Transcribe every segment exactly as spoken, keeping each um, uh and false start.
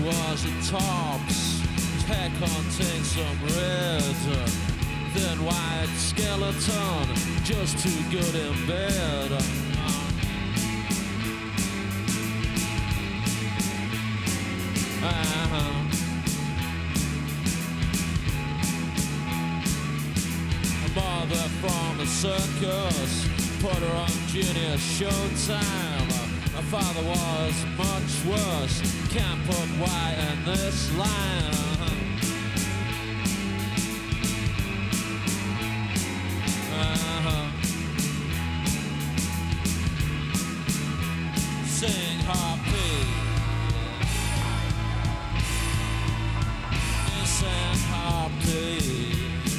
was at Tops, heck hunting some red, then white skeleton, just too good in bed. Uh-huh. A mother from the circus put her on junior showtime. My father was much worse. Can't put Y in this line. Uh-huh. Sing Harpy. Sing Harpy.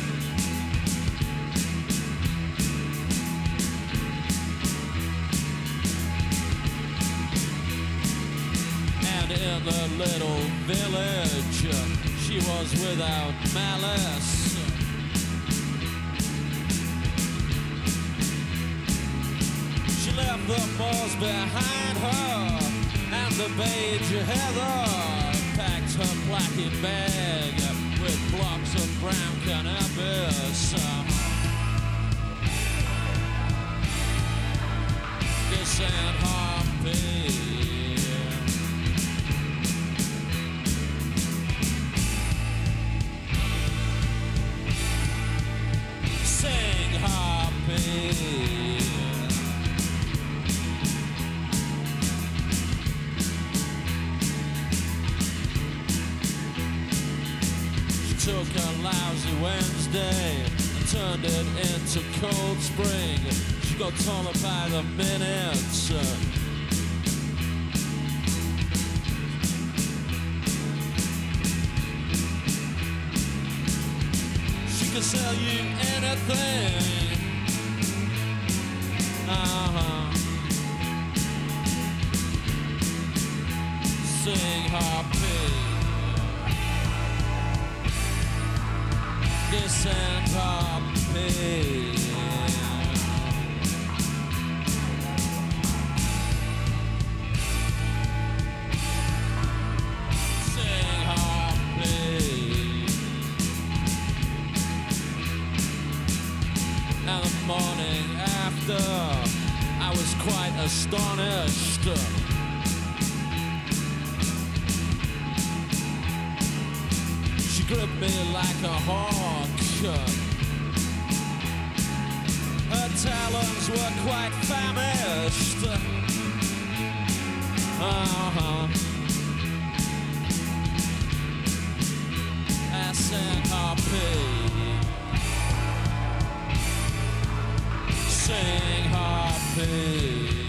In the little village, she was without malice. She left the moors behind her, and the beige heather packed her placket bag with blocks of brown cannabis. This ain't Harpy. She took a lousy Wednesday and turned it into Cold Spring. She got taller by the minute. She could sell you anything. Uh-huh. Sing Harpy. This ain't Harpy. Sing Harpy. And the morning after, I was quite astonished. She gripped me like a hawk. Her talons were quite famished. Uh-huh. I sang Harpy. Sing Harpy.